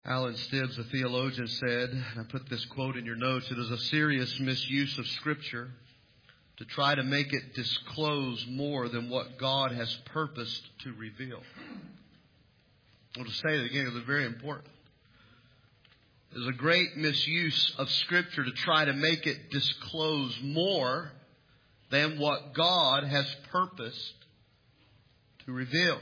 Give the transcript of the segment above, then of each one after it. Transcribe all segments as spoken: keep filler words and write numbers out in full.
Alan Stibbs, a theologian, said, and I put this quote in your notes, it is a serious misuse of Scripture to try to make it disclose more than what God has purposed to reveal. I want to say it again because it's very important. It is a great misuse of Scripture to try to make it disclose more than what God has purposed to reveal.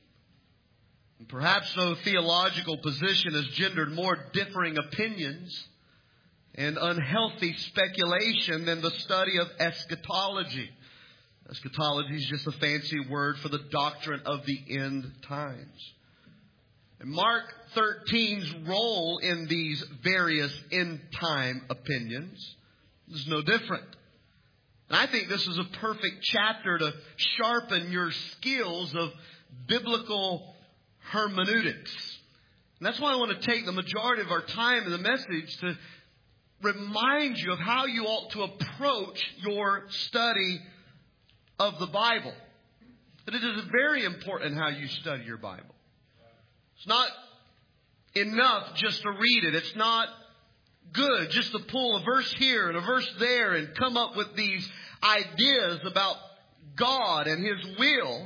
And perhaps no theological position has gendered more differing opinions and unhealthy speculation than the study of eschatology. Eschatology is just a fancy word for the doctrine of the end times. And Mark thirteen's role in these various end time opinions is no different. And I think this is a perfect chapter to sharpen your skills of biblical hermeneutics. And that's why I want to take the majority of our time in the message to remind you of how you ought to approach your study of the Bible. That it is very important how you study your Bible. It's not enough just to read it. It's not good just to pull a verse here and a verse there and come up with these ideas about God and His will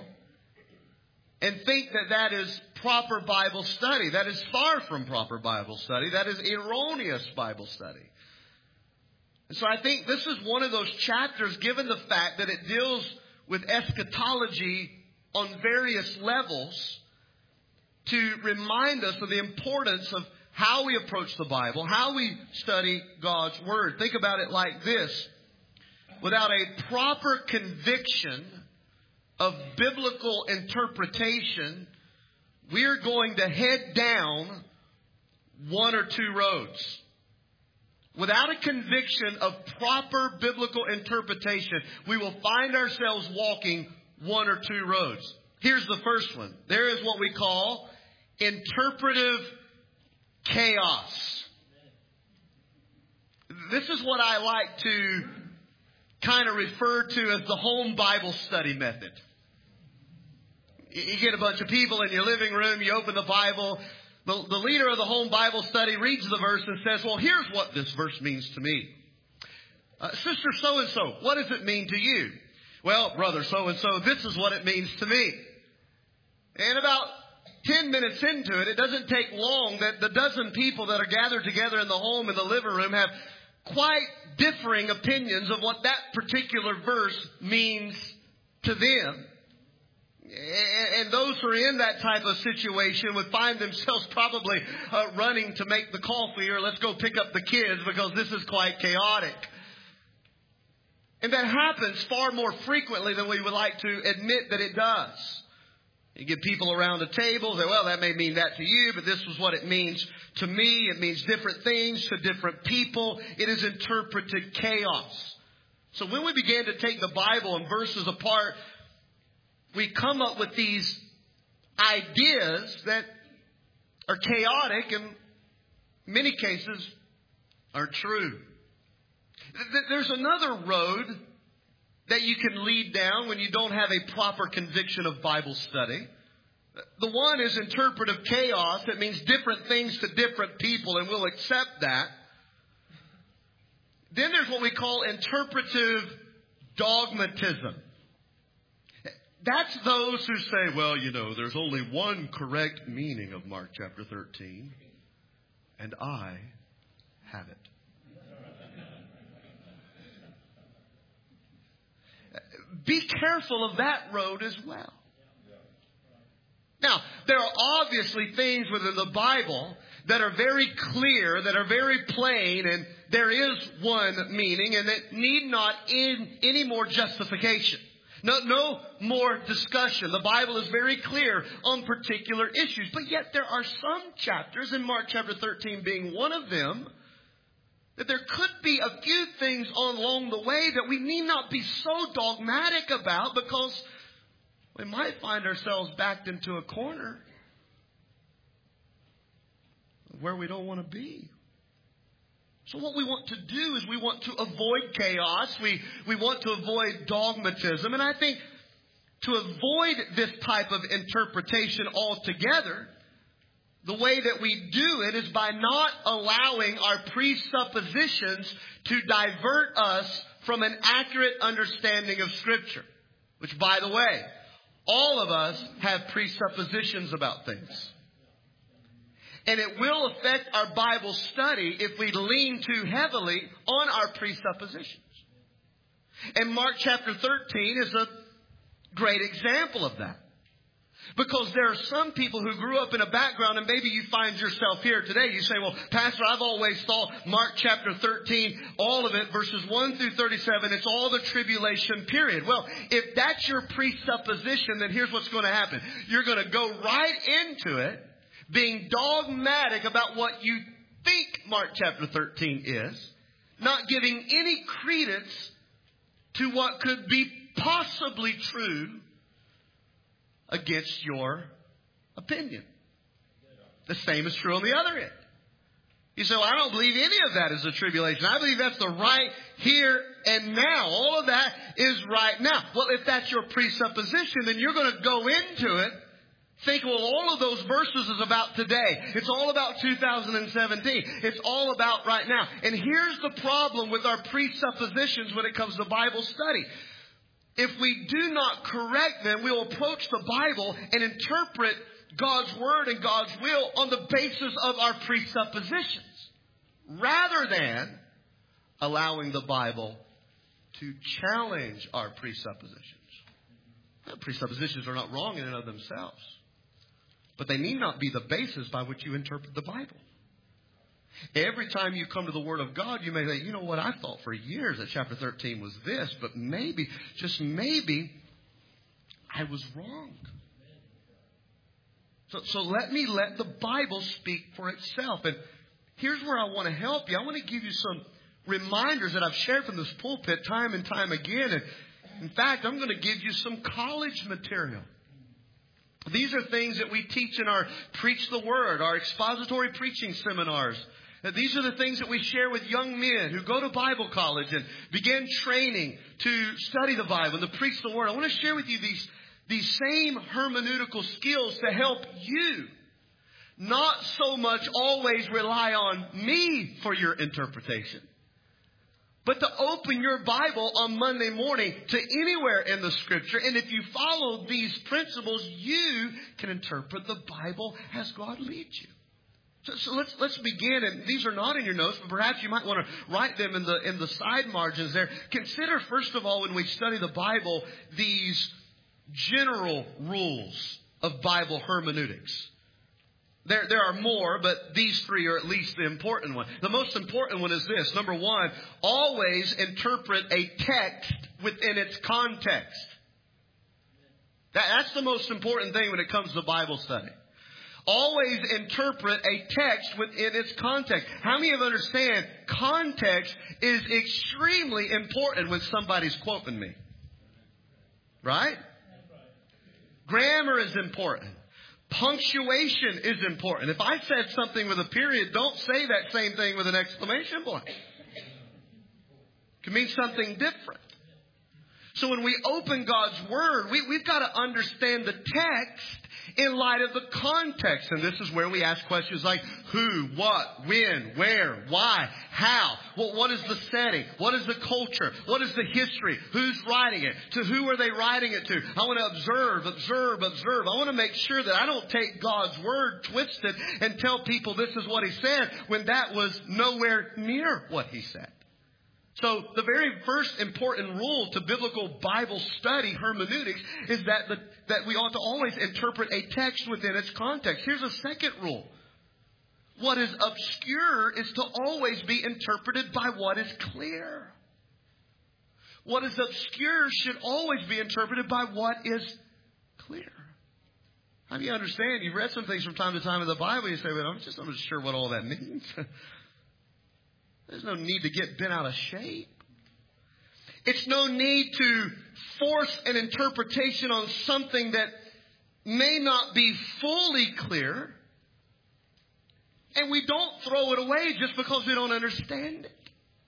and think that that is proper Bible study. That is far from proper Bible study. That is erroneous Bible study. And so I think this is one of those chapters, given the fact that it deals with eschatology on various levels, to remind us of the importance of how we approach the Bible, how we study God's Word. Think about it like this. Without a proper conviction of biblical interpretation, we are going to head down one or two roads. Without a conviction of proper biblical interpretation, we will find ourselves walking one or two roads. Here's the first one. There is what we call interpretive chaos. This is what I like to kind of refer to as the home Bible study method. You get a bunch of people in your living room, you open the Bible, the, the leader of the home Bible study reads the verse and says, well, here's what this verse means to me. Uh, Sister so-and-so, what does it mean to you? Well, brother so-and-so, this is what it means to me. And about ten minutes into it, it doesn't take long that the dozen people that are gathered together in the home, in the living room, have quite differing opinions of what that particular verse means to them. And those who are in that type of situation would find themselves probably uh, running to make the coffee or let's go pick up the kids because this is quite chaotic. And that happens far more frequently than we would like to admit that it does. You get people around a table, say, well, that may mean that to you, but this is what it means to me. It means different things to different people. It is interpreted chaos. So when we began to take the Bible and verses apart, we come up with these ideas that are chaotic and in many cases are true. There's another road that you can lead down when you don't have a proper conviction of Bible study. The one is interpretive chaos. It means different things to different people, and we'll accept that. Then there's what we call interpretive dogmatism. That's those who say, well, you know, there's only one correct meaning of Mark chapter thirteen, and I have it. Be careful of that road as well. Now, there are obviously things within the Bible that are very clear, that are very plain, and there is one meaning, and that need not in any more justification. No, no more discussion. The Bible is very clear on particular issues. But yet there are some chapters, in Mark chapter thirteen being one of them, that there could be a few things along the way that we need not be so dogmatic about, because we might find ourselves backed into a corner where we don't want to be. So what we want to do is we want to avoid chaos. We, we want to avoid dogmatism. And I think to avoid this type of interpretation altogether, the way that we do it is by not allowing our presuppositions to divert us from an accurate understanding of Scripture. Which, by the way, all of us have presuppositions about things. And it will affect our Bible study if we lean too heavily on our presuppositions. And Mark chapter thirteen is a great example of that. Because there are some people who grew up in a background, and maybe you find yourself here today. You say, well, Pastor, I've always thought Mark chapter thirteen, all of it, verses one through thirty-seven, it's all the tribulation period. Well, if that's your presupposition, then here's what's going to happen. You're going to go right into it, being dogmatic about what you think Mark chapter thirteen is, not giving any credence to what could be possibly true against your opinion. The same is true on the other end. You say, well, I don't believe any of that is a tribulation. I believe that's the right here and now. All of that is right now. Well, if that's your presupposition, then you're going to go into it think, well, all of those verses is about today. It's all about two thousand seventeen. It's all about right now. And here's the problem with our presuppositions when it comes to Bible study. If we do not correct them, we'll approach the Bible and interpret God's Word and God's will on the basis of our presuppositions, rather than allowing the Bible to challenge our presuppositions. Now, presuppositions are not wrong in and of themselves, but they need not be the basis by which you interpret the Bible. Every time you come to the Word of God, you may say, you know what, I thought for years that chapter thirteen was this, but maybe, just maybe, I was wrong. So, so let me let the Bible speak for itself. And here's where I want to help you. I want to give you some reminders that I've shared from this pulpit time and time again. And in fact, I'm going to give you some college material. These are things that we teach in our Preach the Word, our expository preaching seminars. These are the things that we share with young men who go to Bible college and begin training to study the Bible and to preach the Word. I want to share with you these, these same hermeneutical skills to help you not so much always rely on me for your interpretation, but to open your Bible on Monday morning to anywhere in the Scripture. And if you follow these principles, you can interpret the Bible as God leads you. So, so let's let's begin. And these are not in your notes, but perhaps you might want to write them in the in the side margins there. Consider, first of all, when we study the Bible, these general rules of Bible hermeneutics. There, there are more, but these three are at least the important one. The most important one is this. Number one, always interpret a text within its context. That, that's the most important thing when it comes to Bible study. Always interpret a text within its context. How many of you understand context is extremely important when somebody's quoting me? Right? Grammar is important. Punctuation is important. If I said something with a period, don't say that same thing with an exclamation point. It can mean something different. So when we open God's Word, we, we've got to understand the text in light of the context. And this is where we ask questions like who, what, when, where, why, how. Well, what is the setting? What is the culture? What is the history? Who's writing it? To who are they writing it to? I want to observe, observe, observe. I want to make sure that I don't take God's Word twisted and tell people this is what He said when that was nowhere near what He said. So the very first important rule to biblical Bible study, hermeneutics, is that the, that we ought to always interpret a text within its context. Here's a second rule. What is obscure is to always be interpreted by what is clear. What is obscure should always be interpreted by what is clear. How do you understand? You've read some things from time to time in the Bible. You say, well, I'm just not sure what all that means. There's no need to get bent out of shape. It's no need to force an interpretation on something that may not be fully clear. And we don't throw it away just because we don't understand it.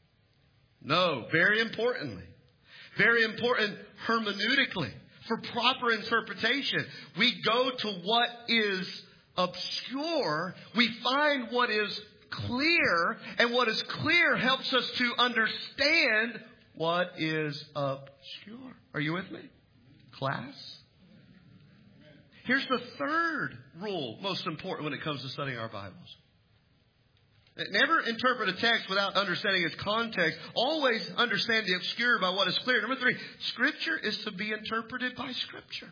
No, very importantly, very important hermeneutically, for proper interpretation, we go to what is obscure, we find what is clear, and what is clear helps us to understand what is obscure. Are you with me, class? Here's the third rule, most important when it comes to studying our Bibles. Never interpret a text without understanding its context. Always understand the obscure by what is clear. Number three, Scripture is to be interpreted by Scripture.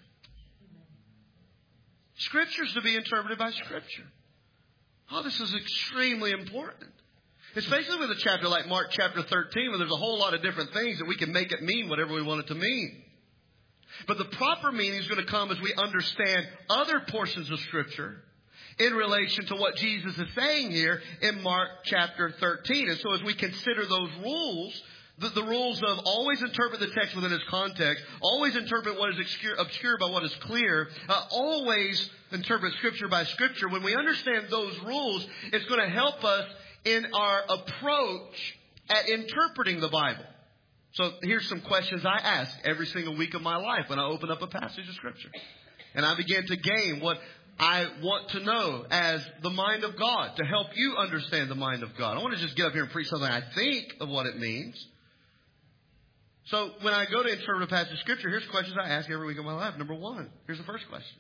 Scripture is to be interpreted by Scripture. Oh, this is extremely important. Especially with a chapter like Mark chapter thirteen, where there's a whole lot of different things that we can make it mean whatever we want it to mean. But the proper meaning is going to come as we understand other portions of Scripture in relation to what Jesus is saying here in Mark chapter thirteen. And so as we consider those rules, the, the rules of always interpret the text within its context, always interpret what is obscure, obscure by what is clear, uh, always interpret Scripture by Scripture. When we understand those rules, it's going to help us in our approach at interpreting the Bible. So here's some questions I ask every single week of my life when I open up a passage of Scripture. And I begin to gain what I want to know as the mind of God, to help you understand the mind of God. I want to just get up here and preach something I think of what it means. So when I go to interpret a passage of Scripture, here's questions I ask every week of my life. Number one, here's the first question.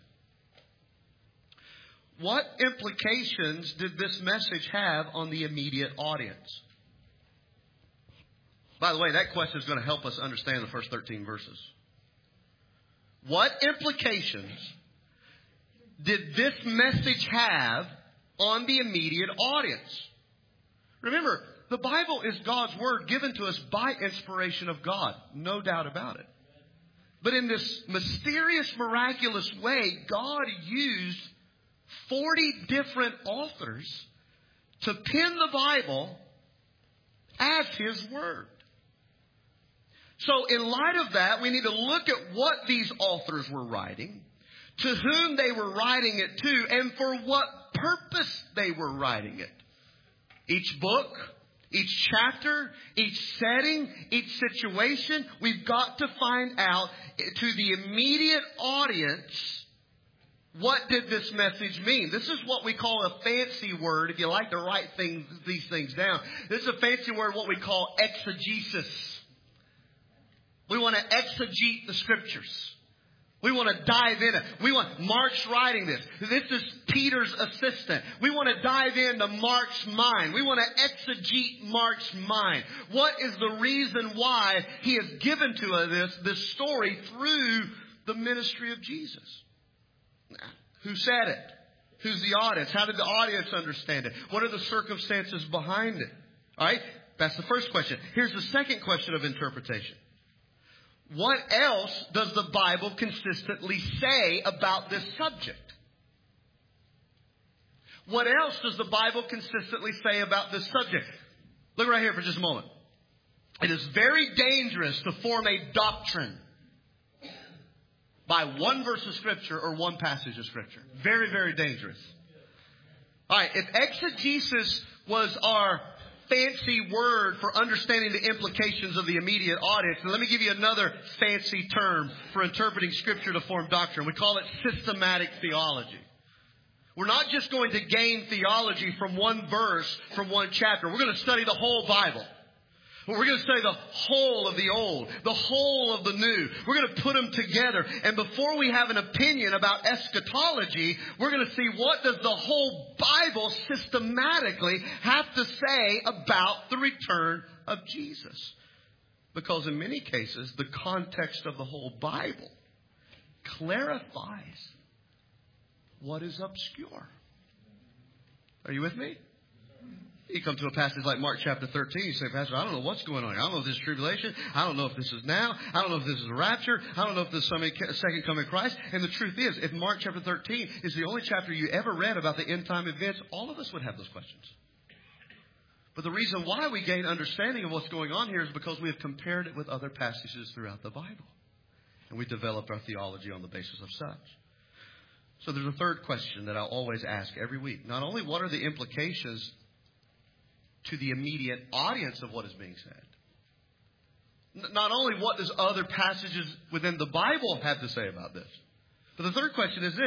What implications did this message have on the immediate audience? By the way, that question is going to help us understand the first thirteen verses. What implications did this message have on the immediate audience? Remember, the Bible is God's Word given to us by inspiration of God. No doubt about it. But in this mysterious, miraculous way, God used forty different authors to pen the Bible as His Word. So in light of that, we need to look at what these authors were writing, to whom they were writing it to, and for what purpose they were writing it. Each book, each chapter, each setting, each situation, we've got to find out to the immediate audience, what did this message mean? This is what we call a fancy word, if you like to write things, these things down. This is a fancy word, what we call exegesis. We want to exegete the Scriptures. We want to dive in it. We want Mark's writing this. This is Peter's assistant. We want to dive into Mark's mind. We want to exegete Mark's mind. What is the reason why he has given to us this, this story through the ministry of Jesus? Who said it? Who's the audience? How did the audience understand it? What are the circumstances behind it? All right? That's the first question. Here's the second question of interpretation. What else does the Bible consistently say about this subject? What else does the Bible consistently say about this subject? Look right here for just a moment. It is very dangerous to form a doctrine by one verse of Scripture or one passage of Scripture. Very, very dangerous. All right, if exegesis was our fancy word for understanding the implications of the immediate audience, and let me give you another fancy term for interpreting Scripture to form doctrine. We call it systematic theology. We're not just going to gain theology from one verse, from one chapter. We're going to study the whole Bible. We're going to study the whole of the Old, the whole of the New. We're going to put them together. And before we have an opinion about eschatology, we're going to see what does the whole Bible systematically have to say about the return of Jesus. Because in many cases, the context of the whole Bible clarifies what is obscure. Are you with me? You come to a passage like Mark chapter thirteen, you say, Pastor, I don't know what's going on. I don't know if this is tribulation. I don't know if this is now. I don't know if this is a rapture. I don't know if this is some second coming of Christ. And the truth is, if Mark chapter thirteen is the only chapter you ever read about the end time events, all of us would have those questions. But the reason why we gain understanding of what's going on here is because we have compared it with other passages throughout the Bible. And we developed our theology on the basis of such. So there's a third question that I'll always ask every week. Not only what are the implications to the immediate audience of what is being said. Not only what does other passages within the Bible have to say about this, but the third question is this.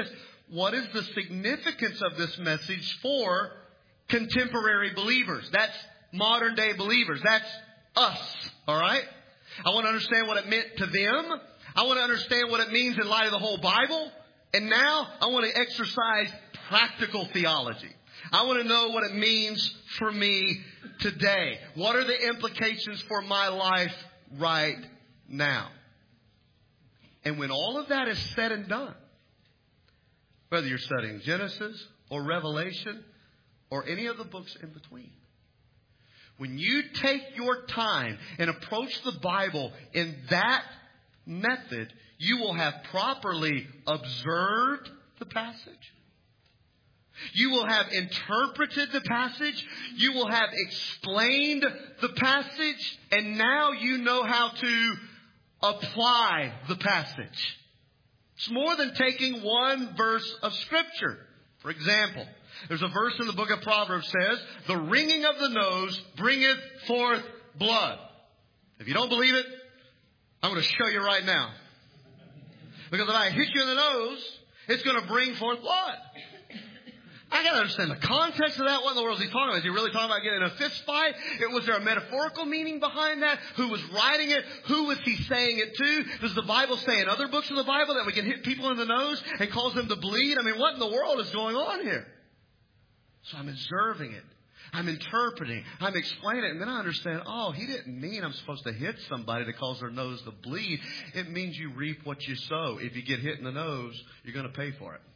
what is the significance of this message for contemporary believers? That's modern day believers. That's us. All right? I want to understand what it meant to them. I want to understand what it means in light of the whole Bible. And now I want to exercise practical theology. I want to know what it means for me today. What are the implications for my life right now? And when all of that is said and done, whether you're studying Genesis or Revelation or any of the books in between, when you take your time and approach the Bible in that method, you will have properly observed the passage. You will have interpreted the passage. You will have explained the passage. And now you know how to apply the passage. It's more than taking one verse of Scripture. For example, there's a verse in the book of Proverbs that says, the ringing of the nose bringeth forth blood. If you don't believe it, I'm going to show you right now. Because if I hit you in the nose, it's going to bring forth blood. I got to understand the context of that. What in the world is he talking about? Is he really talking about getting in a fist fight? It, was there a metaphorical meaning behind that? Who was writing it? Who was he saying it to? Does the Bible say in other books of the Bible that we can hit people in the nose and cause them to bleed? I mean, what in the world is going on here? So I'm observing it. I'm interpreting. I'm explaining it. And then I understand, oh, he didn't mean I'm supposed to hit somebody to cause their nose to bleed. It means you reap what you sow. If you get hit in the nose, you're going to pay for it.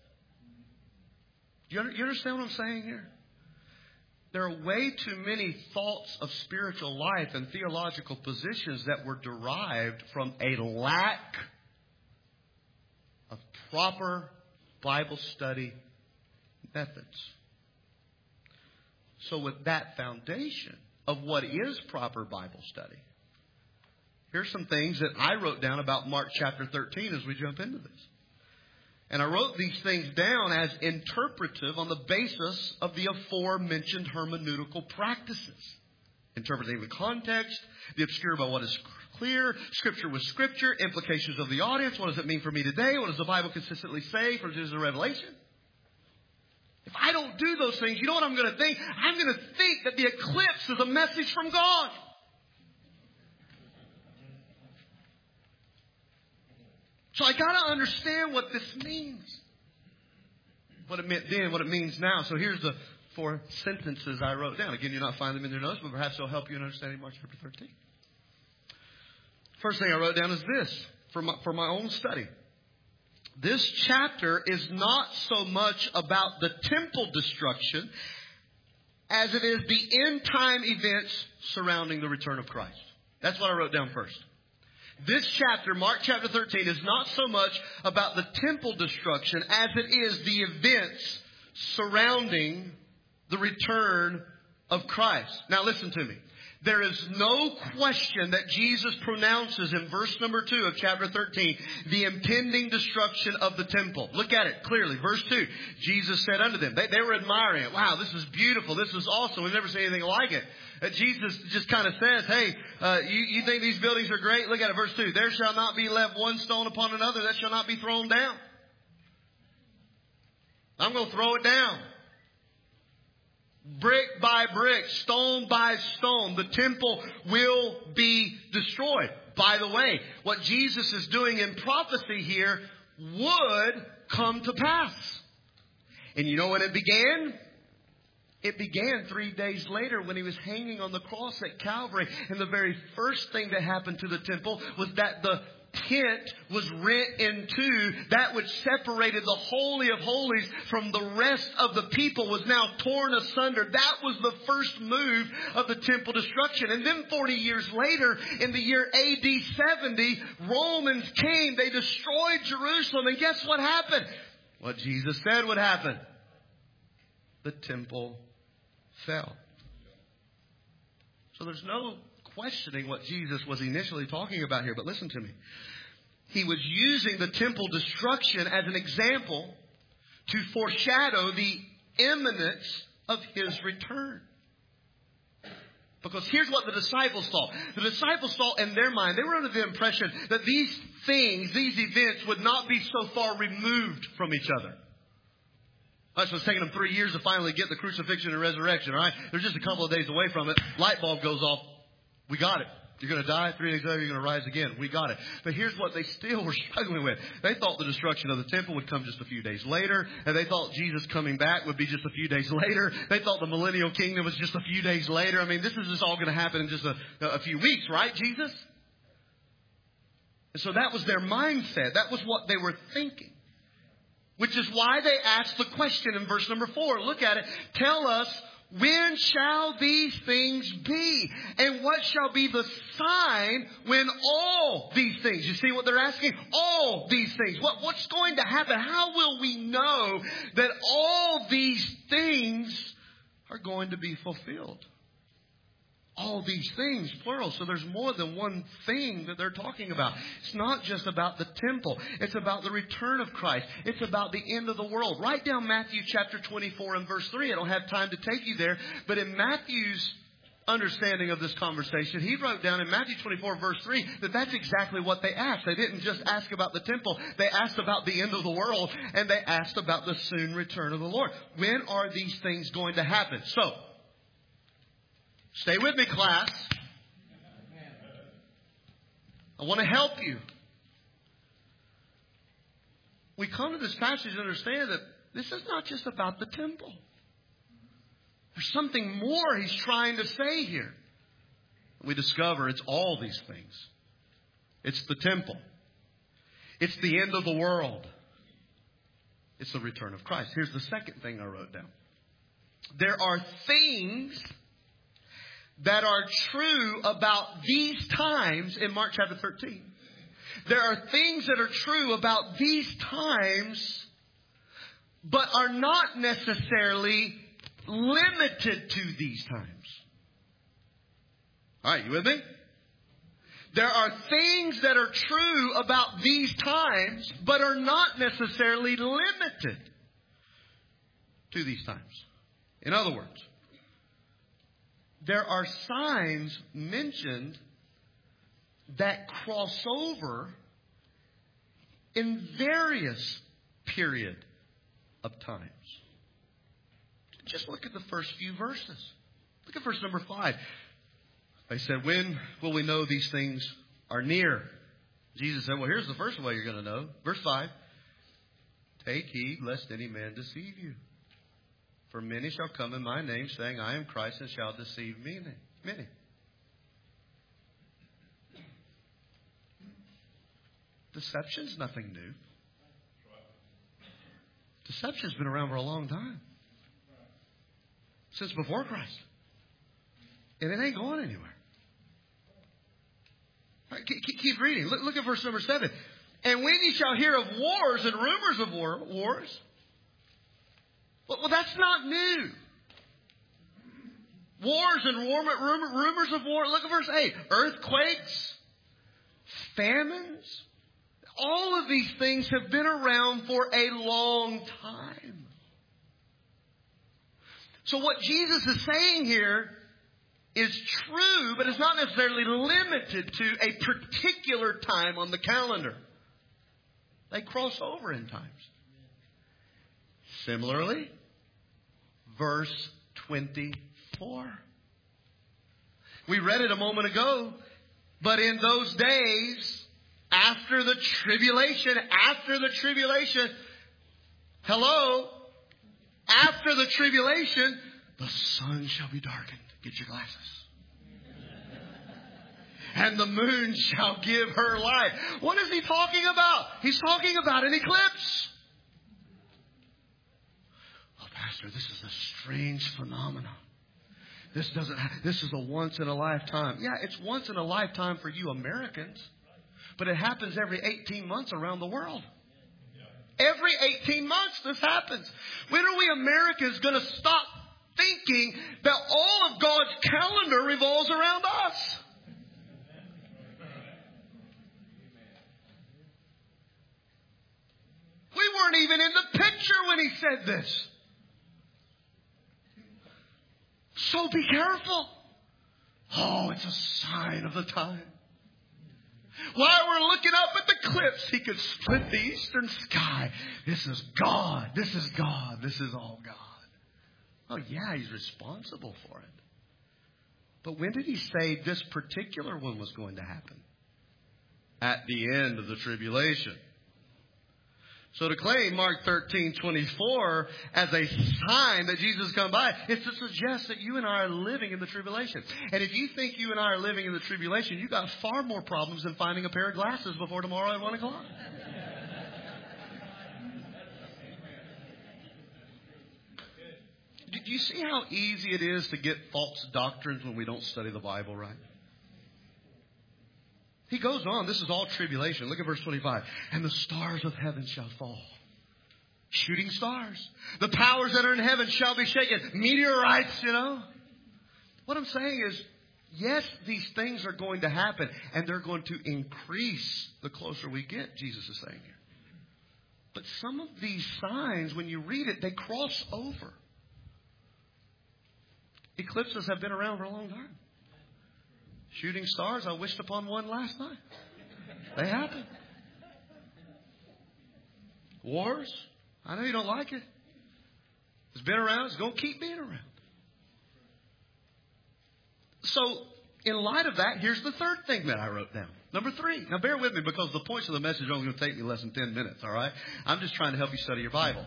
You understand what I'm saying here? There are way too many thoughts of spiritual life and theological positions that were derived from a lack of proper Bible study methods. So with that foundation of what is proper Bible study, here's some things that I wrote down about Mark chapter thirteen as we jump into this. And I wrote these things down as interpretive on the basis of the aforementioned hermeneutical practices. Interpreting the context, the obscure about what is clear, Scripture with Scripture, implications of the audience. What does it mean for me today? What does the Bible consistently say for Genesis and Revelation? If I don't do those things, you know what I'm going to think? I'm going to think that the eclipse is a message from God. So I got to understand what this means. What it meant then, what it means now. So here's the four sentences I wrote down. Again, you're not finding them in your notes, but perhaps they'll help you in understanding Mark chapter thirteen. First thing I wrote down is this, for my, for my own study. This chapter is not so much about the temple destruction as it is the end time events surrounding the return of Christ. That's what I wrote down first. This chapter, Mark chapter thirteen, is not so much about the temple destruction as it is the events surrounding the return of Christ. Now listen to me. There is no question that Jesus pronounces in verse number two of chapter thirteen the impending destruction of the temple. Look at it clearly. Verse two, Jesus said unto them, they, they were admiring it. Wow, this is beautiful. This is awesome. We've never seen anything like it. Uh, Jesus just kind of says, hey, uh, you, you think these buildings are great? Look at it, verse two. There shall not be left one stone upon another that shall not be thrown down. I'm going to throw it down. Brick by brick, stone by stone, the temple will be destroyed. By the way, what Jesus is doing in prophecy here would come to pass. And you know when it began? It began three days later when he was hanging on the cross at Calvary. And the very first thing that happened to the temple was that the tent was rent in two. That which separated the Holy of Holies from the rest of the people was now torn asunder. That was the first move of the temple destruction. And then forty years later, in the year A D seventy, Romans came. They destroyed Jerusalem. And guess what happened? What Jesus said would happen. The temple fell. So there's no questioning what Jesus was initially talking about here. But listen to me. He was using the temple destruction as an example to foreshadow the imminence of his return. Because here's what the disciples thought. The disciples thought in their mind, they were under the impression that these things, these events would not be so far removed from each other. All right, so it's taken them three years to finally get the crucifixion and resurrection, all right? They're just a couple of days away from it. Light bulb goes off. We got it. You're going to die. Three days later, you're going to rise again. We got it. But here's what they still were struggling with. They thought the destruction of the temple would come just a few days later. And they thought Jesus coming back would be just a few days later. They thought the millennial kingdom was just a few days later. I mean, this is just all going to happen in just a, a few weeks, right, Jesus? And so that was their mindset. That was what they were thinking. Which is why they asked the question in verse number four. Look at it. Tell us, when shall these things be? And what shall be the sign when all these things? You see what they're asking? All these things. What, what's going to happen? How will we know that all these things are going to be fulfilled? All these things, plural. So there's more than one thing that they're talking about. It's not just about the temple. It's about the return of Christ. It's about the end of the world. Write down Matthew chapter twenty-four and verse three. I don't have time to take you there. But in Matthew's understanding of this conversation, he wrote down in Matthew twenty-four verse three that that's exactly what they asked. They didn't just ask about the temple. They asked about the end of the world. And they asked about the soon return of the Lord. When are these things going to happen? So, stay with me, class. I want to help you. We come to this passage and understand that this is not just about the temple. There's something more he's trying to say here. We discover it's all these things. It's the temple. It's the end of the world. It's the return of Christ. Here's the second thing I wrote down. There are things that are true about these times in Mark chapter thirteen. There are things that are true about these times, but are not necessarily limited to these times. All right, you with me? There are things that are true about these times, but are not necessarily limited to these times. In other words, there are signs mentioned that cross over in various period of times. Just look at the first few verses. Look at verse number five. They said, when will we know these things are near? Jesus said, well, here's the first way you're going to know. Verse five. Take heed lest any man deceive you. For many shall come in my name, saying, I am Christ, and shall deceive many. Many. Deception's nothing new. Deception's been around for a long time. Since before Christ. And it ain't going anywhere. Right, keep, keep reading. Look, look at verse number seven. And when ye shall hear of wars and rumors of war, wars... Well, well, that's not new. Wars and rumor, rumor, rumors of war. Look at verse eight. Earthquakes, famines. All of these things have been around for a long time. So what Jesus is saying here is true, but it's not necessarily limited to a particular time on the calendar. They cross over in times. Similarly, verse twenty-four. We read it a moment ago. But in those days, after the tribulation, after the tribulation, hello, after the tribulation, the sun shall be darkened. Get your glasses. And the moon shall give her light. What is he talking about? He's talking about an eclipse. Pastor, this is a strange phenomenon. This doesn't. This is a once in a lifetime. Yeah, it's once in a lifetime for you Americans, but it happens every eighteen months around the world. Every eighteen months, this happens. When are we Americans going to stop thinking that all of God's calendar revolves around us? We weren't even in the picture when he said this. So be careful. Oh, it's a sign of the time. While we're looking up at the cliffs, He could split the eastern sky. This is God. This is God. This is all God. Oh, yeah, He's responsible for it. But when did He say this particular one was going to happen? At the end of the tribulation. So to claim Mark thirteen twenty-four as a sign that Jesus has come by is to suggest that you and I are living in the tribulation. And if you think you and I are living in the tribulation, you've got far more problems than finding a pair of glasses before tomorrow at one o'clock. Do you see how easy it is to get false doctrines when we don't study the Bible right? He goes on, this is all tribulation. Look at verse twenty-five. And the stars of heaven shall fall. Shooting stars. The powers that are in heaven shall be shaken. Meteorites, you know. What I'm saying is, yes, these things are going to happen. And they're going to increase the closer we get, Jesus is saying here. But some of these signs, when you read it, they cross over. Eclipses have been around for a long time. Shooting stars, I wished upon one last night. They happen. Wars, I know you don't like it. It's been around, it's going to keep being around. So, in light of that, here's the third thing that I wrote down. Number three. Now, bear with me because the points of the message are only going to take me less than ten minutes, all right? I'm just trying to help you study your Bible.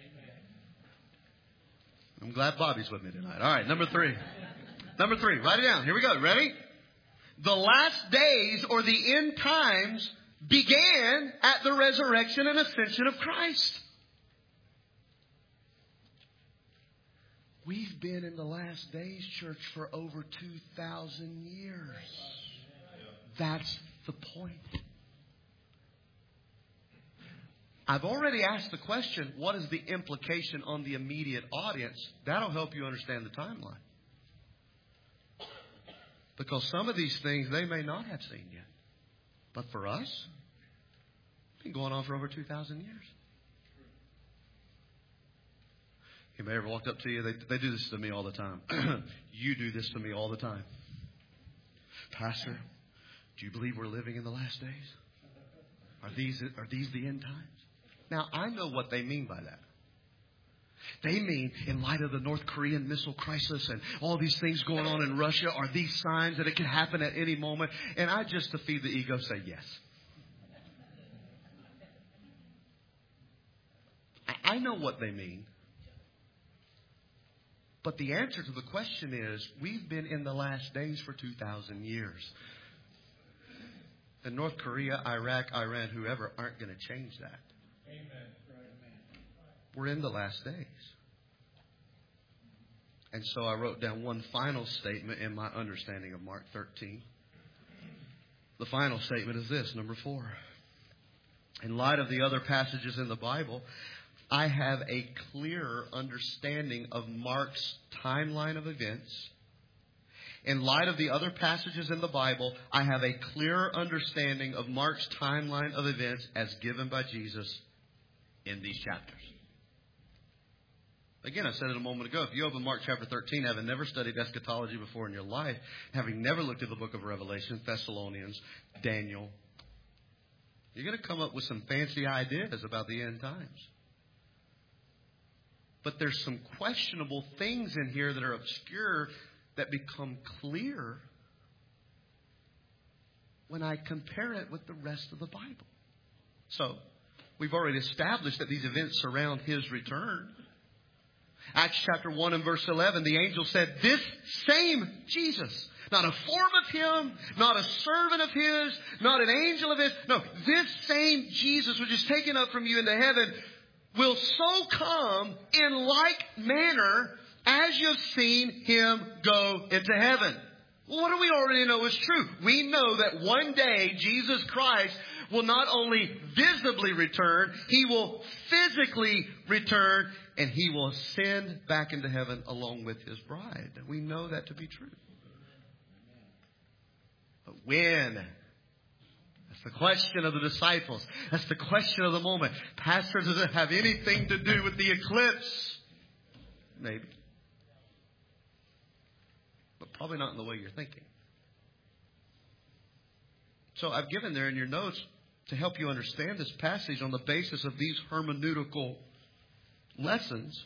I'm glad Bobby's with me tonight. All right, number three. Number three. Write it down. Here we go. Ready? The last days or the end times began at the resurrection and ascension of Christ. We've been in the last days, church, for over two thousand years. That's the point. I've already asked the question, what is the implication on the immediate audience? That'll help you understand the timeline. Because some of these things they may not have seen yet. But for us, it's been going on for over two thousand years. You may have walked up to you. They, they do this to me all the time. You do this to me all the time. Pastor, do you believe we're living in the last days? Are these, are these the end times? Now, I know what they mean by that. They mean, in light of the North Korean missile crisis and all these things going on in Russia, are these signs that it can happen at any moment? And I just, to feed the ego, say yes. I know what they mean. But the answer to the question is, we've been in the last days for two thousand years. And North Korea, Iraq, Iran, whoever, aren't going to change that. Amen. We're in the last days. And so I wrote down one final statement in my understanding of Mark thirteen. The final statement is this, number four. In light of the other passages in the Bible, I have a clearer understanding of Mark's timeline of events. In light of the other passages in the Bible, I have a clearer understanding of Mark's timeline of events as given by Jesus in these chapters. Again, I said it a moment ago. If you open Mark chapter thirteen, having never studied eschatology before in your life, having never looked at the book of Revelation, Thessalonians, Daniel, you're going to come up with some fancy ideas about the end times. But there's some questionable things in here that are obscure that become clear when I compare it with the rest of the Bible. So, we've already established that these events surround His return. Acts chapter one and verse eleven, the angel said, this same Jesus, not a form of Him, not a servant of His, not an angel of His. No, this same Jesus, which is taken up from you into heaven, will so come in like manner as you have seen Him go into heaven. Well, what do we already know is true? We know that one day Jesus Christ will not only visibly return, He will physically return, and He will ascend back into heaven along with His bride. We know that to be true. But when? That's the question of the disciples. That's the question of the moment. Pastor, does it have anything to do with the eclipse? Maybe. But probably not in the way you're thinking. So I've given there in your notes to help you understand this passage on the basis of these hermeneutical lessons,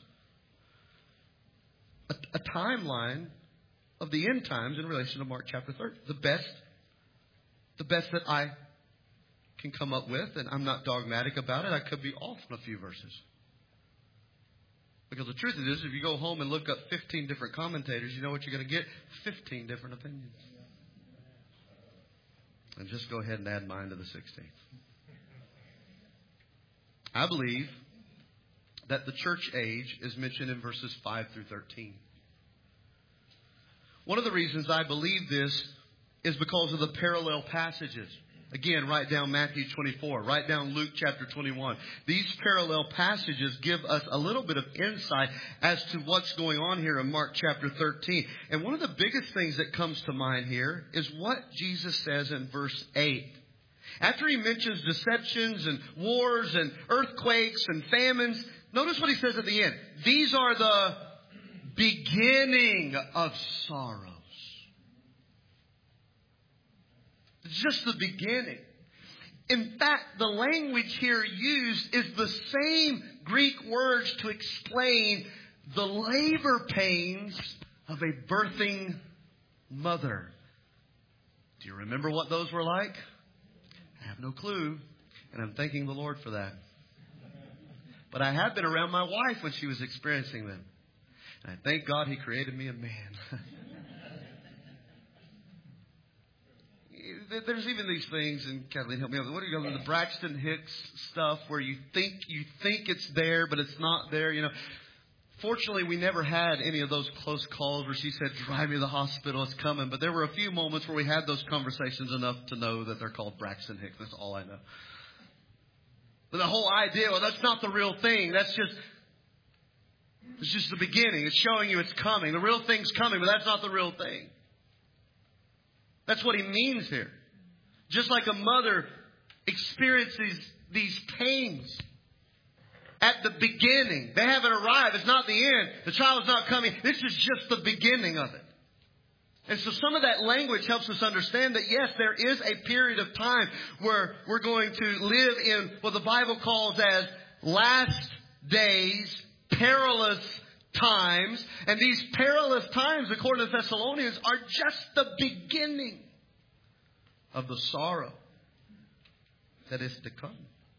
a, a timeline of the end times in relation to Mark chapter thirty. The best, the best that I can come up with, and I'm not dogmatic about it. I could be off in a few verses. Because the truth is, if you go home and look up fifteen different commentators, you know what you're going to get? fifteen different opinions. And just go ahead and add mine to the sixteenth. I believe that the church age is mentioned in verses five through thirteen. One of the reasons I believe this is because of the parallel passages. Again, write down Matthew twenty-four. Write down Luke chapter twenty-one. These parallel passages give us a little bit of insight as to what's going on here in Mark chapter thirteen. And one of the biggest things that comes to mind here is what Jesus says in verse eight. After he mentions deceptions and wars and earthquakes and famines, notice what he says at the end. These are the beginning of sorrows. It's just the beginning. In fact, the language here used is the same Greek words to explain the labor pains of a birthing mother. Do you remember what those were like? I have no clue, and I'm thanking the Lord for that. But I have been around my wife when she was experiencing them. And I thank God He created me a man. There's even these things, and Kathleen, help me out. What do you call it? The Braxton Hicks stuff, where you think you think it's there, but it's not there. You know. Fortunately, we never had any of those close calls where she said, "Drive me to the hospital, it's coming." But there were a few moments where we had those conversations enough to know that they're called Braxton Hicks. That's all I know. But the whole idea, well, that's not the real thing. That's just, it's just the beginning. It's showing you it's coming. The real thing's coming, but that's not the real thing. That's what he means here. Just like a mother experiences these pains at the beginning. They haven't arrived. It's not the end. The child's not coming. This is just the beginning of it. And so some of that language helps us understand that, yes, there is a period of time where we're going to live in what the Bible calls as last days, perilous times. And these perilous times, according to Thessalonians, are just the beginning of the sorrow that is to come.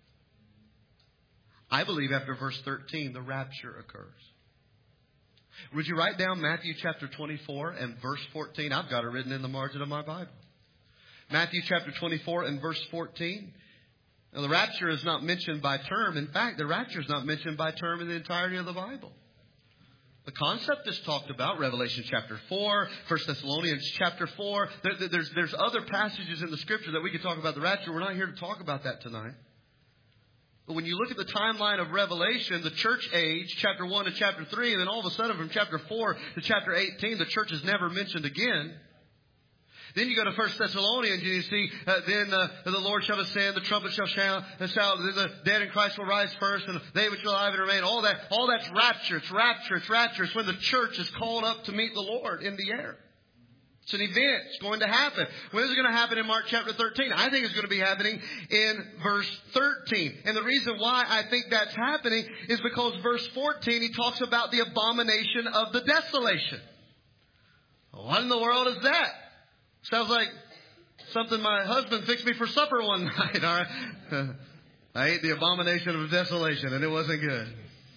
I believe after verse thirteen, the rapture occurs. Would you write down Matthew chapter twenty-four and verse fourteen? I've got it written in the margin of my Bible. Matthew chapter twenty-four and verse fourteen. Now, the rapture is not mentioned by term. In fact, the rapture is not mentioned by term in the entirety of the Bible. The concept is talked about, Revelation chapter four, First Thessalonians chapter four. There, there's, there's other passages in the Scripture that we could talk about the rapture. We're not here to talk about that tonight. But when you look at the timeline of Revelation, the church age, chapter one to chapter three, and then all of a sudden from chapter four to chapter eighteen, the church is never mentioned again. Then you go to First Thessalonians and you see, uh, then uh, the Lord shall ascend, the trumpet shall sound, and sound, then the dead in Christ will rise first, and they which will alive and remain. All that, all that's rapture. It's rapture. It's rapture. It's when the church is called up to meet the Lord in the air. It's an event. It's going to happen. When is it going to happen in Mark chapter thirteen? I think it's going to be happening in verse thirteen. And the reason why I think that's happening is because verse fourteen, he talks about the abomination of the desolation. What in the world is that? Sounds like something my husband fixed me for supper one night. All right. I ate the abomination of desolation and it wasn't good.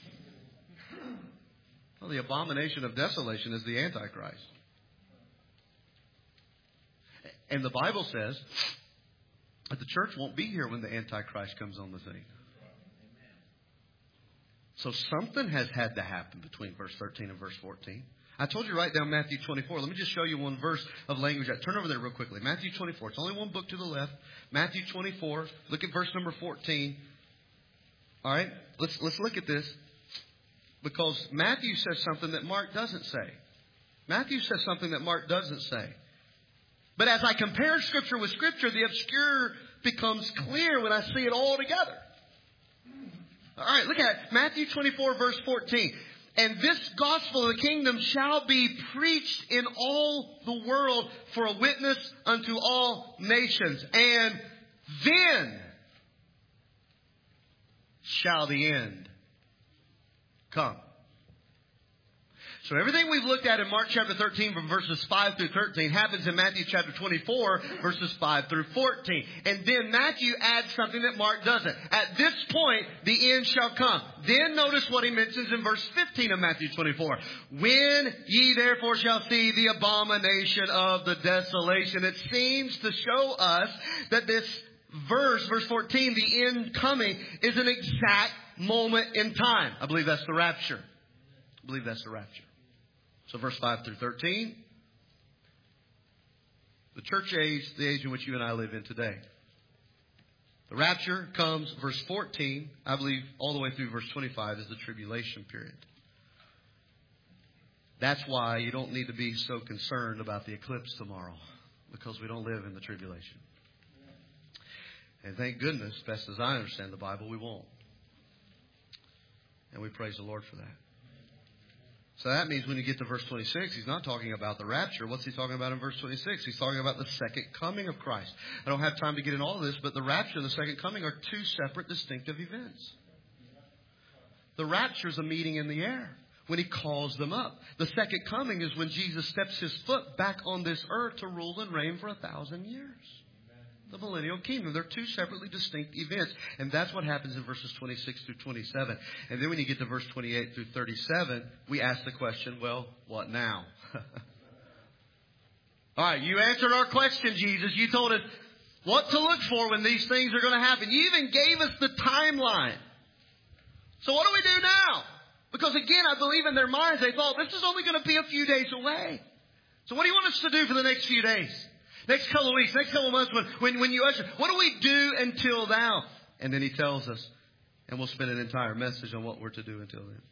Well, the abomination of desolation is the Antichrist. And the Bible says that the church won't be here when the Antichrist comes on the scene. So something has had to happen between verse thirteen and verse fourteen. I told you to write down Matthew twenty-four. Let me just show you one verse of language. Turn over there real quickly. Matthew twenty-four. It's only one book to the left. Matthew twenty-four. Look at verse number fourteen. All right. Let's, let's look at this. Because Matthew says something that Mark doesn't say. Matthew says something that Mark doesn't say. But as I compare Scripture with Scripture, the obscure becomes clear when I see it all together. All right, look at it. Matthew twenty-four, verse fourteen. And this gospel of the kingdom shall be preached in all the world for a witness unto all nations. And then shall the end come. So everything we've looked at in Mark chapter thirteen from verses five through thirteen happens in Matthew chapter twenty-four verses five through fourteen. And then Matthew adds something that Mark doesn't. At this point, the end shall come. Then notice what he mentions in verse fifteen of Matthew twenty-four. When ye therefore shall see the abomination of the desolation. It seems to show us that this verse, verse fourteen, the end coming, is an exact moment in time. I believe that's the rapture. I believe that's the rapture. So verse five through thirteen, the church age, the age in which you and I live in today. The rapture comes, verse fourteen, I believe all the way through verse twenty-five is the tribulation period. That's why you don't need to be so concerned about the eclipse tomorrow, because we don't live in the tribulation. And thank goodness, best as I understand the Bible, we won't. And we praise the Lord for that. So that means when you get to verse twenty-six, he's not talking about the rapture. What's he talking about in verse twenty-six? He's talking about the second coming of Christ. I don't have time to get into all of this, but the rapture and the second coming are two separate distinctive events. The rapture is a meeting in the air when he calls them up. The second coming is when Jesus steps his foot back on this earth to rule and reign for a thousand years. The millennial kingdom. They're two separately distinct events. And that's what happens in verses twenty-six through twenty-seven. And then when you get to verse twenty-eight through thirty-seven, we ask the question, well, what now? All right, you answered our question, Jesus. You told us what to look for when these things are going to happen. You even gave us the timeline. So what do we do now? Because again, I believe in their minds, they thought this is only going to be a few days away. So what do you want us to do for the next few days? Next couple of weeks, next couple of months, when, when, when you usher, what do we do until now? And then he tells us, and we'll spend an entire message on what we're to do until then.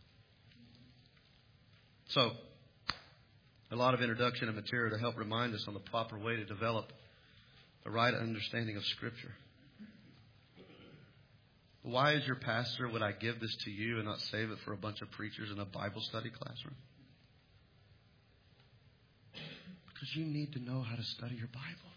So, a lot of introduction and material to help remind us on the proper way to develop the right understanding of Scripture. Why, as your pastor, would I give this to you and not save it for a bunch of preachers in a Bible study classroom? Because you need to know how to study your Bible.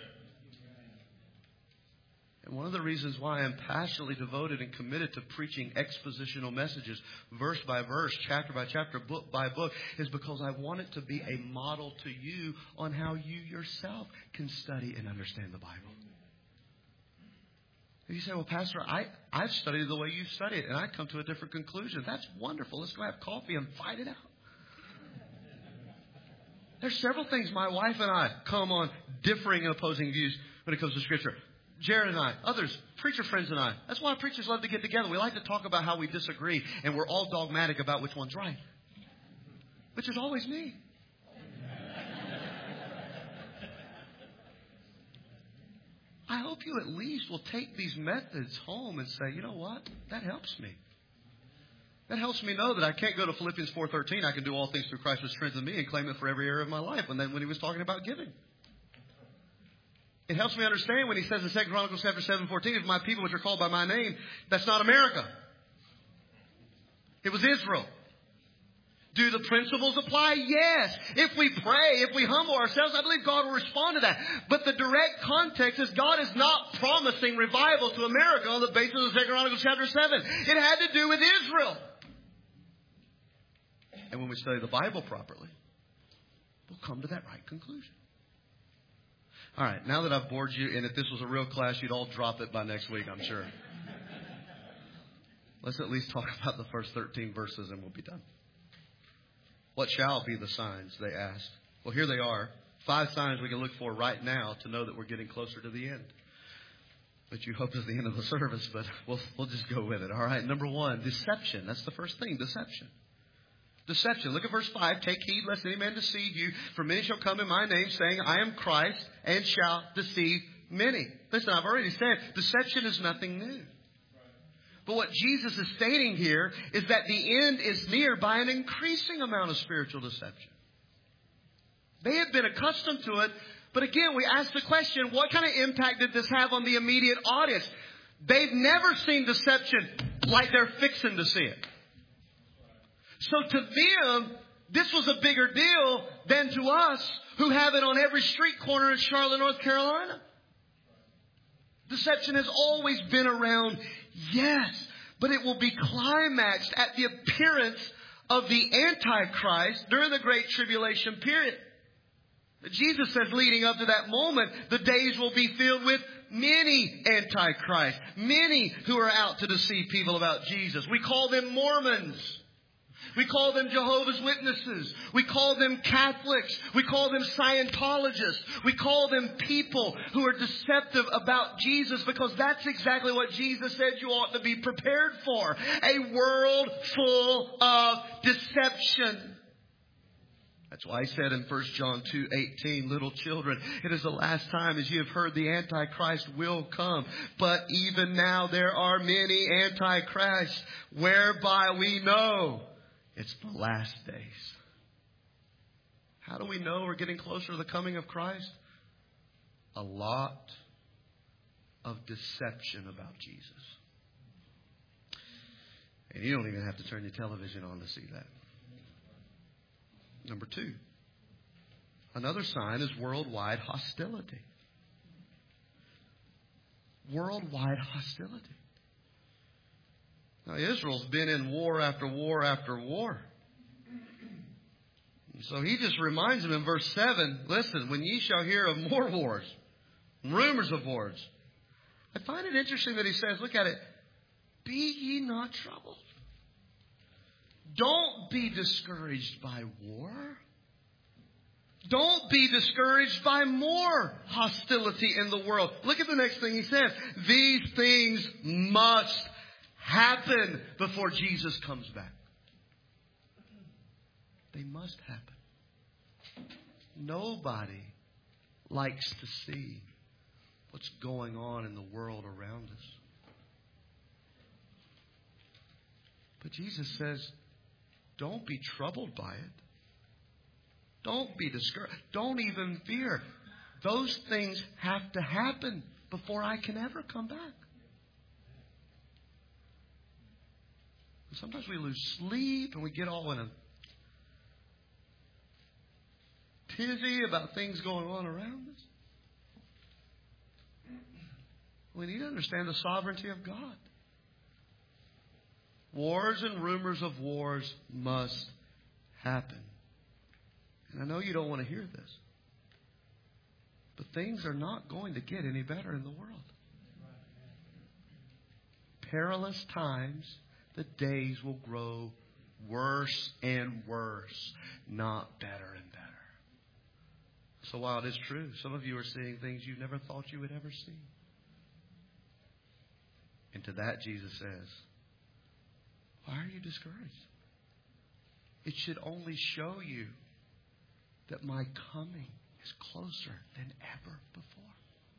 And one of the reasons why I'm passionately devoted and committed to preaching expositional messages, verse by verse, chapter by chapter, book by book, is because I want it to be a model to you on how you yourself can study and understand the Bible. If you say, well, Pastor, I, I've studied the way you study it, and I come to a different conclusion. That's wonderful. Let's go have coffee and fight it out. There's several things my wife and I come on differing and opposing views when it comes to Scripture. Jared and I, others, preacher friends and I. That's why preachers love to get together. We like to talk about how we disagree, and we're all dogmatic about which one's right. Which is always me. I hope you at least will take these methods home and say, you know what? That helps me. That helps me know that I can't go to Philippians four thirteen. I can do all things through Christ who strengthens me and claim it for every area of my life. And then when he was talking about giving. It helps me understand when he says in Second Chronicles chapter seven fourteen, if my people which are called by my name, that's not America. It was Israel. Do the principles apply? Yes. If we pray, if we humble ourselves, I believe God will respond to that. But the direct context is God is not promising revival to America on the basis of Second Chronicles chapter seven. It had to do with Israel. And when we study the Bible properly, we'll come to that right conclusion. All right, now that I've bored you, and if this was a real class, you'd all drop it by next week, I'm sure. Let's at least talk about the first thirteen verses and we'll be done. What shall be the signs, they asked. Well, here they are. Five signs we can look for right now to know that we're getting closer to the end. But you hope it's the end of the service, but we'll, we'll just go with it. All right, number one, deception. That's the first thing, deception. Deception. Look at verse five. Take heed lest any man deceive you. For many shall come in my name, saying, I am Christ, and shall deceive many. Listen, I've already said, deception is nothing new. But what Jesus is stating here is that the end is near by an increasing amount of spiritual deception. They had been accustomed to it. But again, we ask the question, what kind of impact did this have on the immediate audience? They've never seen deception like they're fixing to see it. So to them, this was a bigger deal than to us who have it on every street corner in Charlotte, North Carolina. Deception has always been around, yes, but it will be climaxed at the appearance of the Antichrist during the Great Tribulation period. Jesus says leading up to that moment, the days will be filled with many Antichrists, many who are out to deceive people about Jesus. We call them Mormons. We call them Jehovah's Witnesses. We call them Catholics. We call them Scientologists. We call them people who are deceptive about Jesus, because that's exactly what Jesus said you ought to be prepared for. A world full of deception. That's why I said in First John two eighteen, little children, it is the last time, as you have heard, the Antichrist will come. But even now there are many Antichrists, whereby we know it's the last days. How do we know we're getting closer to the coming of Christ? A lot of deception about Jesus. And you don't even have to turn your television on to see that. Number two, another sign is worldwide hostility. Worldwide hostility. Now, Israel's been in war after war after war. So he just reminds them in verse seven, listen, when ye shall hear of more wars, rumors of wars. I find it interesting that he says, look at it, be ye not troubled. Don't be discouraged by war. Don't be discouraged by more hostility in the world. Look at the next thing he says. These things must happen before Jesus comes back. They must happen. Nobody likes to see what's going on in the world around us. But Jesus says, don't be troubled by it. Don't be discouraged. Don't even fear. Those things have to happen before I can ever come back. Sometimes we lose sleep and we get all in a tizzy about things going on around us. We need to understand the sovereignty of God. Wars and rumors of wars must happen. And I know you don't want to hear this, but things are not going to get any better in the world. Perilous times, the days will grow worse and worse, not better and better. So while it is true, some of you are seeing things you never thought you would ever see. And to that Jesus says, why are you discouraged? It should only show you that my coming is closer than ever before.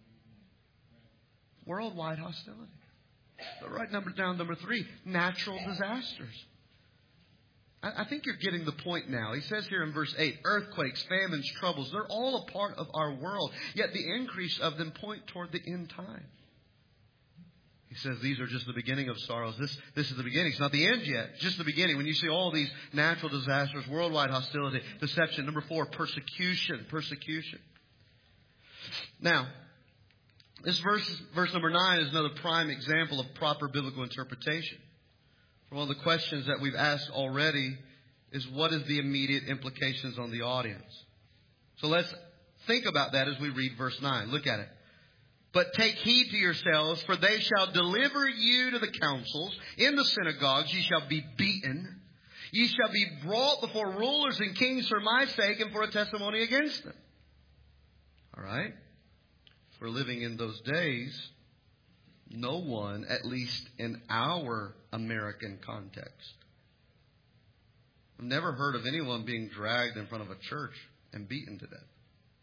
Worldwide hostility. But right number down number three, natural disasters. I, I think you're getting the point now. He says here in verse eight, earthquakes, famines, troubles, they're all a part of our world. Yet the increase of them point toward the end time. He says these are just the beginning of sorrows. This, this is the beginning. It's not the end yet. It's just the beginning. When you see all these natural disasters, worldwide hostility, deception. Number four, persecution. Persecution. Now, this verse, verse number nine is another prime example of proper biblical interpretation. One of the questions that we've asked already is what is the immediate implications on the audience? So let's think about that as we read verse nine. Look at it. But take heed to yourselves, for they shall deliver you to the councils. In the synagogues ye shall be beaten. Ye shall be brought before rulers and kings for my sake and for a testimony against them. All right? If we're living in those days, no one, at least in our American context, I've never heard of anyone being dragged in front of a church and beaten to death.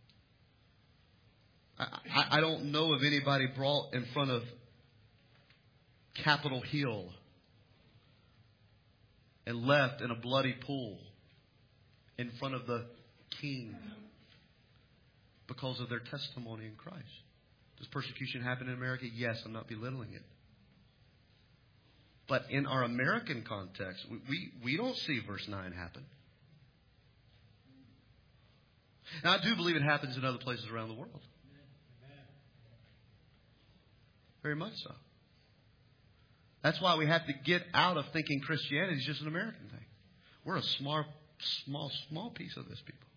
I, I don't know of anybody brought in front of Capitol Hill and left in a bloody pool in front of the king because of their testimony in Christ. Does persecution happen in America? Yes, I'm not belittling it. But in our American context, we, we, we don't see verse nine happen. Now, I do believe it happens in other places around the world. Very much so. That's why we have to get out of thinking Christianity is just an American thing. We're a small, small, small piece of this, people.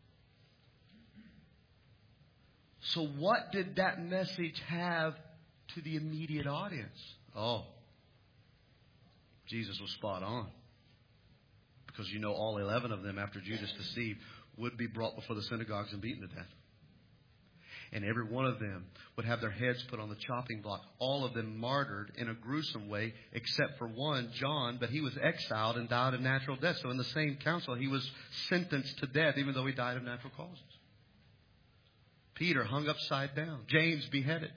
So what did that message have to the immediate audience? Oh, Jesus was spot on. Because you know all eleven of them, after Judas deceived, would be brought before the synagogues and beaten to death. And every one of them would have their heads put on the chopping block. All of them martyred in a gruesome way, except for one, John, but he was exiled and died of natural death. So in the same council, he was sentenced to death, even though he died of natural causes. Peter hung upside down. James beheaded.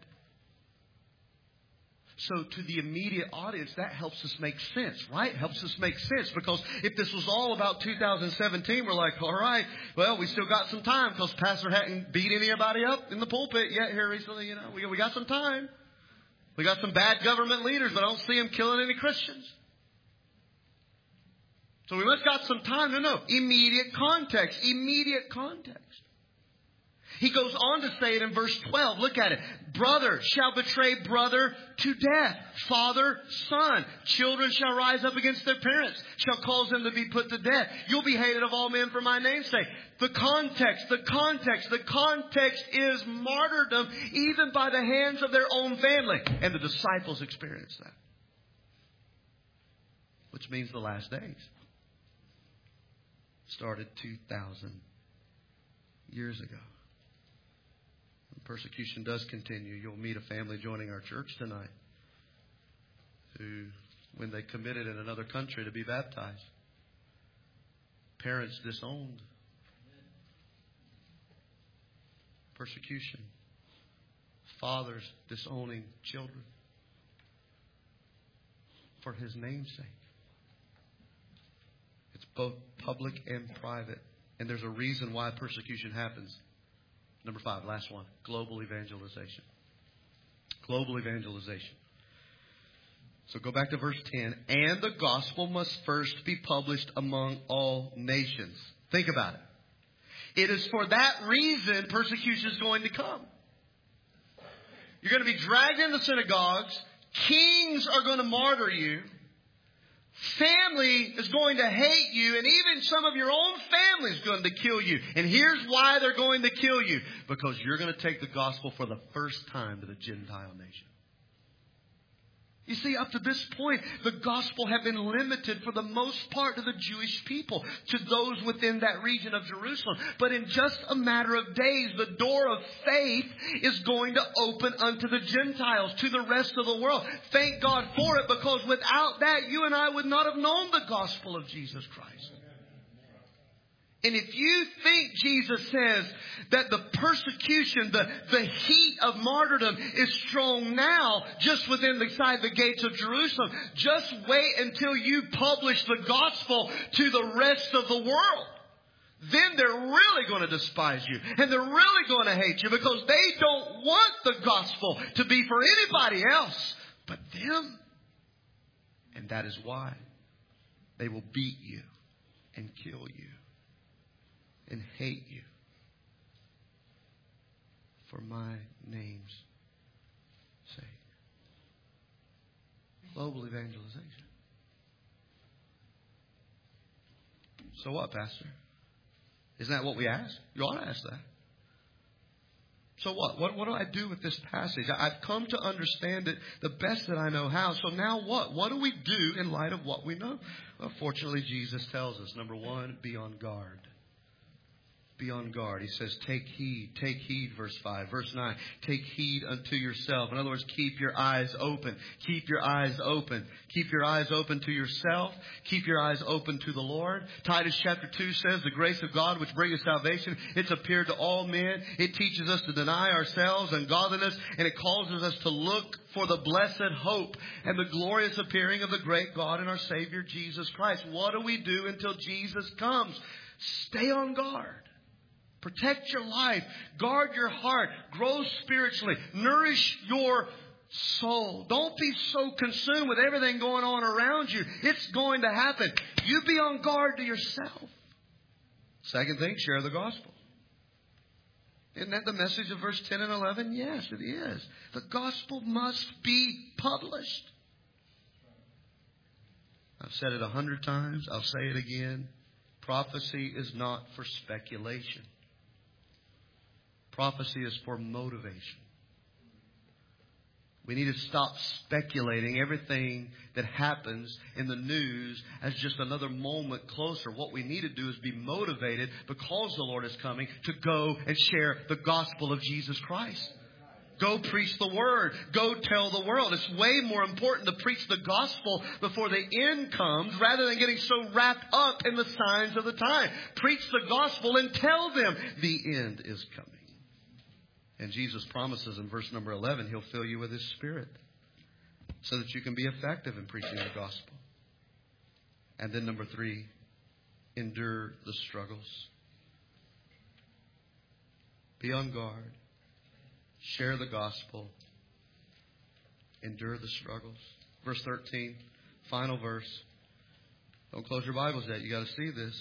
So to the immediate audience, that helps us make sense, right? Helps us make sense, because if this was all about two thousand seventeen, we're like, all right, well, we still got some time because Pastor hadn't beat anybody up in the pulpit yet here recently. You know, we, we got some time. We got some bad government leaders, but I don't see them killing any Christians. So we must got some time. No, no. Immediate context. Immediate context. He goes on to say it in verse twelve. Look at it. Brother shall betray brother to death. Father, son. Children shall rise up against their parents, shall cause them to be put to death. You'll be hated of all men for my name's sake. The context, the context, the context is martyrdom, even by the hands of their own family. And the disciples experienced that. Which means the last days started two thousand years ago. Persecution does continue. You'll meet a family joining our church tonight who, when they committed in another country to be baptized, parents disowned. Persecution. Fathers disowning children for His name's sake. It's both public and private. And there's a reason why persecution happens. Number five, last one. Global evangelization. Global evangelization. So go back to verse ten. And the gospel must first be published among all nations. Think about it. It is for that reason persecution is going to come. You're going to be dragged into synagogues. Kings are going to martyr you. Family is going to hate you, and even some of your own family is going to kill you. And here's why they're going to kill you. Because you're going to take the gospel for the first time to the Gentile nation. You see, up to this point, the gospel had been limited for the most part to the Jewish people, to those within that region of Jerusalem. But in just a matter of days, the door of faith is going to open unto the Gentiles, to the rest of the world. Thank God for it, because without that, you and I would not have known the gospel of Jesus Christ. And if you think Jesus says that the persecution, the, the heat of martyrdom is strong now just within the side the gates of Jerusalem, just wait until you publish the gospel to the rest of the world. Then they're really going to despise you. And they're really going to hate you, because they don't want the gospel to be for anybody else but them. And that is why they will beat you and kill you and hate you for my name's sake. Global evangelization. So what, Pastor? Isn't that what we ask? You ought to ask that. So what? What, what do I do with this passage? I've come to understand it the best that I know how. So now what? What do we do in light of what we know? Well, fortunately, Jesus tells us, number one, be on guard. Be on guard. He says, take heed. Take heed, verse five. Verse nine, take heed unto yourself. In other words, keep your eyes open. Keep your eyes open. Keep your eyes open to yourself. Keep your eyes open to the Lord. Titus chapter two says, the grace of God which bringeth salvation, it's appeared to all men. It teaches us to deny ourselves and godliness, and it causes us to look for the blessed hope and the glorious appearing of the great God and our Savior Jesus Christ. What do we do until Jesus comes? Stay on guard. Protect your life. Guard your heart. Grow spiritually. Nourish your soul. Don't be so consumed with everything going on around you. It's going to happen. You be on guard to yourself. Second thing, share the gospel. Isn't that the message of verse ten and eleven? Yes, it is. The gospel must be published. I've said it a hundred times. I'll say it again. Prophecy is not for speculation. Prophecy is for motivation. We need to stop speculating everything that happens in the news as just another moment closer. What we need to do is be motivated because the Lord is coming to go and share the gospel of Jesus Christ. Go preach the word. Go tell the world. It's way more important to preach the gospel before the end comes rather than getting so wrapped up in the signs of the time. Preach the gospel and tell them the end is coming. And Jesus promises in verse number eleven, He'll fill you with His Spirit so that you can be effective in preaching the gospel. And then number three, endure the struggles. Be on guard. Share the gospel. Endure the struggles. Verse thirteen, final verse. Don't close your Bibles yet. You got to see this.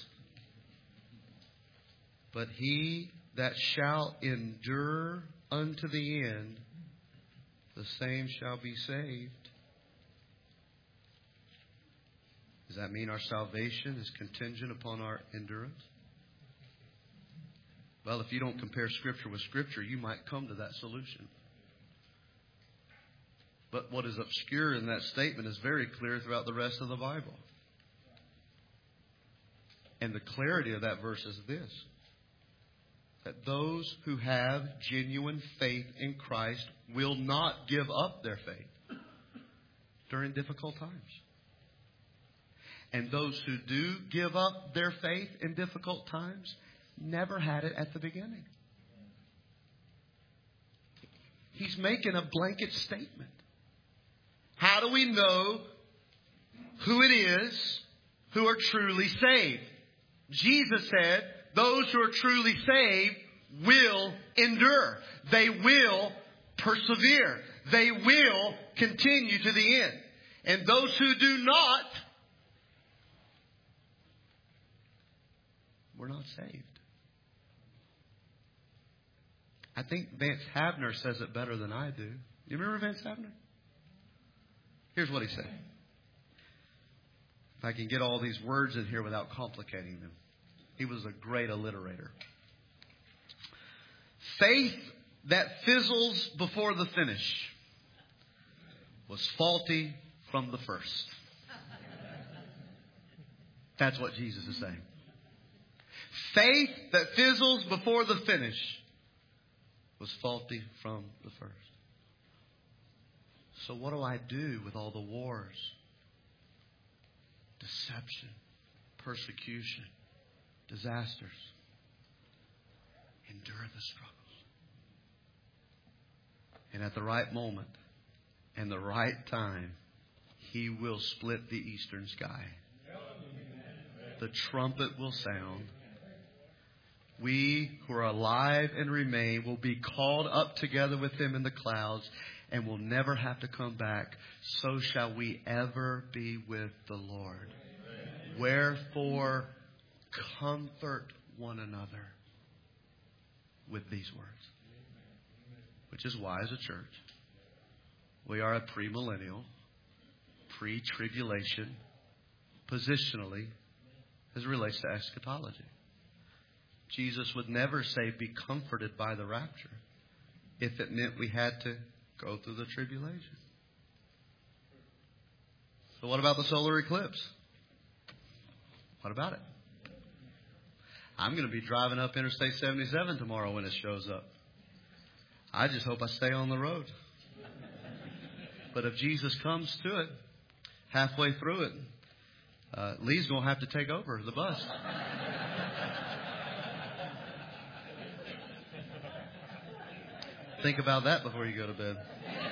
But he that shall endure unto the end, the same shall be saved. Does that mean our salvation is contingent upon our endurance? Well, if you don't compare Scripture with Scripture, you might come to that solution. But what is obscure in that statement is very clear throughout the rest of the Bible. And the clarity of that verse is this: that those who have genuine faith in Christ will not give up their faith during difficult times. And those who do give up their faith in difficult times never had it at the beginning. He's making a blanket statement. How do we know who it is who are truly saved? Jesus said, those who are truly saved will endure. They will persevere. They will continue to the end. And those who do not, we're not saved. I think Vance Havner says it better than I do. You remember Vance Havner? Here's what he said. If I can get all these words in here without complicating them. He was a great alliterator. Faith that fizzles before the finish was faulty from the first. That's what Jesus is saying. Faith that fizzles before the finish was faulty from the first. So what do I do with all the wars, deception, persecution, disasters? Endure the struggles. And at the right moment and the right time, He will split the eastern sky. The trumpet will sound. We who are alive and remain will be called up together with Him in the clouds and will never have to come back. So shall we ever be with the Lord. Wherefore, comfort one another with these words. Which is why, as a church, we are a premillennial, pre-tribulation, positionally, as it relates to eschatology. Jesus would never say, be comforted by the rapture, if it meant we had to go through the tribulation. So what about the solar eclipse? What about it? I'm going to be driving up Interstate seventy-seven tomorrow when it shows up. I just hope I stay on the road. But if Jesus comes to it, halfway through it, uh, Lee's going to have to take over the bus. Think about that before you go to bed.